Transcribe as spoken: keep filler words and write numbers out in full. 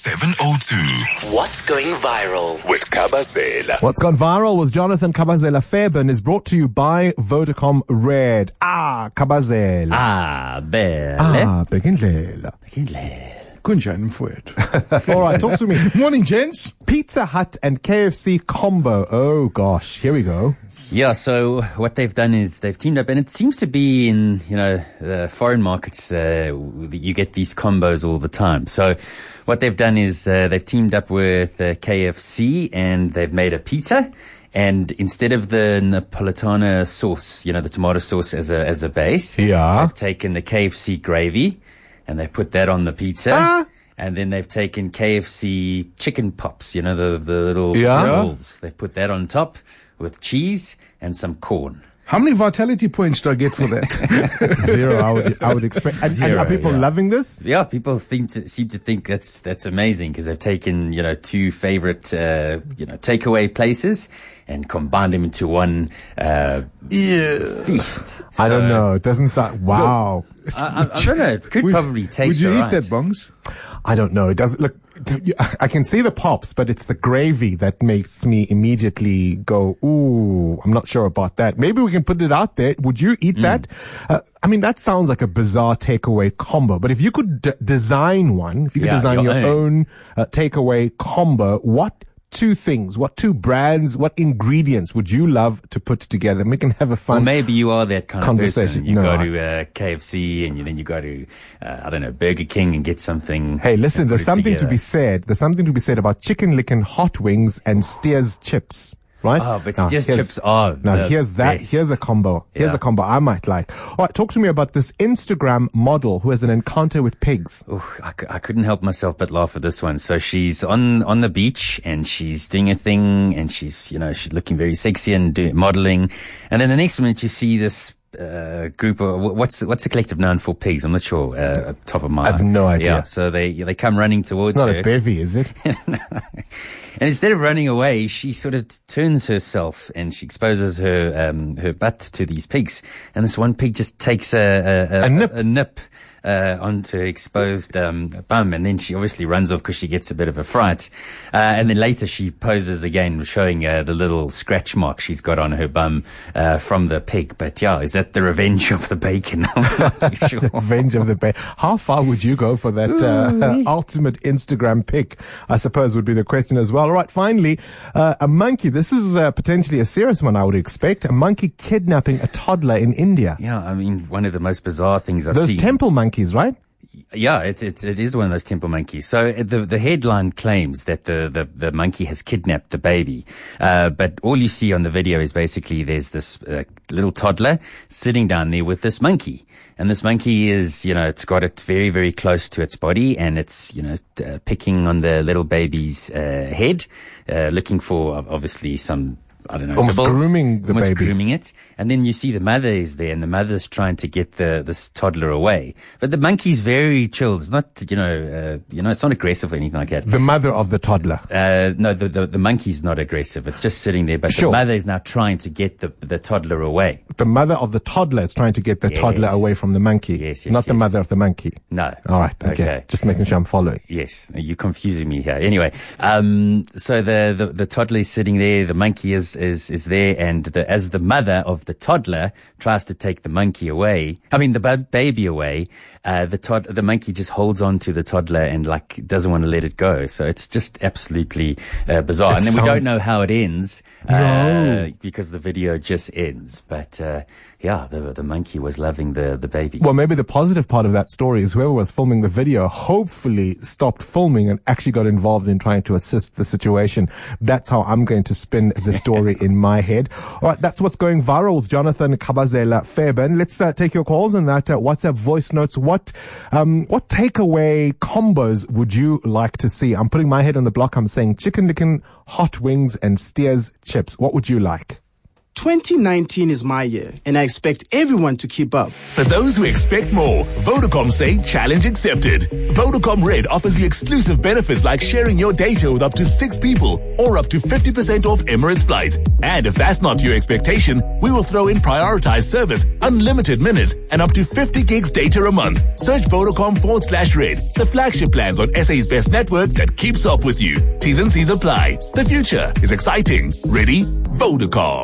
seven oh two. What's going viral With Kabazela. What's gone viral with Jonathan Kabazela Fairbairn is brought to you by Vodacom Red. Ah, Kabazela. Ah, bele. Ah, Bekindlela. Kunjani mfowethu? All right, talk to me. Morning, gents. Pizza Hut and K F C combo. Oh gosh, here we go. Yeah, so what they've done is they've teamed up, and it seems to be in, you know, the foreign markets, uh, you get these combos all the time. So what they've done is uh, they've teamed up with uh, K F C and they've made a pizza. And instead of the Napolitana sauce, you know, the tomato sauce as a as a base, Yeah. they've taken the K F C gravy and they've put that on the pizza. Ah. And then they've taken K F C chicken pops, you know, the, the little Yeah. rolls. They've put that on top with cheese and some corn. How many vitality points do I get for that? Zero, I would, I would expect. And, and Zero, are people yeah. loving this? Yeah, people seem to seem to think that's that's amazing because they've taken, you know, two favorite uh, you know takeaway places and combined them into one uh, Yeah. feast. I don't So, know. It doesn't sound. Wow. I, I, I don't know. It could Would- probably taste. Would you eat alright. that, Bongs? I don't know. It doesn't look. I can see the pops, but it's the gravy that makes me immediately go, ooh, I'm not sure about that. Maybe we can put it out there. Would you eat that? Uh, I mean, that sounds like a bizarre takeaway combo, but if you could d- design one, if you could Yeah, design your your own uh, takeaway combo, what two things, what two brands, what ingredients would you love to put together? And we can have a Or fun maybe you are that kind of conversation. person. You No, go I- to uh, K F C and you, then you go to, uh, I don't know, Burger King and get something. Hey, listen, and there's put it something to together. be said. There's something to be said about chicken licking hot wings and Steers chips, right? Oh, but Now, Steers here's- chips are Now, the here's that. best. Here's a combo. Here's Yeah. a combo I might like. All right, talk to me about this Instagram model who has an encounter with pigs. Ooh, I, cou- I couldn't help myself but laugh at this one. So she's on, on the beach and she's doing a thing and she's, you know, she's looking very sexy and doing, modeling. And then the next minute you see this, uh, group of, wh- what's, what's the collective known for pigs? I'm not sure, uh, at the top of my I have no idea. Yeah. So they, they come running towards Not her. a bevy, is it? And instead of running away, she sort of t- turns herself and she exposes her um, her butt to these pigs. And this one pig just takes a a, A nip. a nip uh, onto exposed um, bum, and then she obviously runs off because she gets a bit of a fright. Uh, and then later she poses again, showing uh, the little scratch mark she's got on her bum uh, from the pig. But yeah, is that the revenge of the bacon? I'm not too sure. Revenge of the Bear. How far would you go for that uh, ultimate Instagram pic? I suppose would be the question as well. All right, finally, uh, a monkey. This is uh, potentially a serious one, I would expect. A monkey kidnapping a toddler in India. Yeah, I mean, one of the most bizarre things I've Those seen. temple monkeys, right? Yeah, it, it, it is one of those temple monkeys. So uh, the the headline claims that the, the, the monkey has kidnapped the baby. Uh, but all you see on the video is basically there's this uh, little toddler sitting down there with this monkey. And this monkey is, you know, it's got it very, very close to its body and it's, you know, uh, picking on the little baby's uh, head, uh, looking for uh, obviously some, I don't know, Almost nibbles. grooming the Almost baby. grooming it. And then you see the mother is there and the mother's trying to get the this toddler away. But the monkey's very chilled. It's not, you know, uh, you know, it's not aggressive or anything like that. The mother of the toddler. Uh, no, the, the the monkey's not aggressive. It's just sitting there. But Sure. the mother is now trying to get the the toddler away. The mother of the toddler is trying to get the Yes. toddler away from the monkey. Yes, yes, Not the yes. mother of the monkey. No. All right. Okay. Okay. Just making sure I'm following. Yes, you're confusing me here. Anyway, um, so the, the, the toddler is sitting there, the monkey is, is, is there, and the, as the mother of the toddler tries to take the monkey away, I mean, the bu- baby away, uh, the tod- the monkey just holds on to the toddler and like doesn't want to let it go. So it's just absolutely, uh, bizarre. It and then we sounds- don't know how it ends, uh, No. because the video just ends. But, uh, yeah, the, the monkey was loving the, the baby. Well, maybe the positive part of that story is whoever was filming the video hopefully stopped filming and actually got involved in trying to assist the situation. That's how I'm going to spin the story in my head. All right, that's what's going viral with Jonathan Kabazela Fairbairn. Let's uh, take your calls and that uh, WhatsApp voice notes. What um, what takeaway combos would you like to see? I'm putting my head on the block. I'm saying chicken licking, hot wings, and Steers chips. What would you like? twenty nineteen is my year, and I expect everyone to keep up. For those who expect more, Vodacom say challenge accepted. Vodacom Red offers you exclusive benefits like sharing your data with up to six people or up to fifty percent off Emirates flights. And if that's not to your expectation, we will throw in prioritized service, unlimited minutes, and up to fifty gigs data a month. Search Vodacom forward slash Red, the flagship plans on S A's best network that keeps up with you. T's and C's apply. The future is exciting. Ready? Vodacom.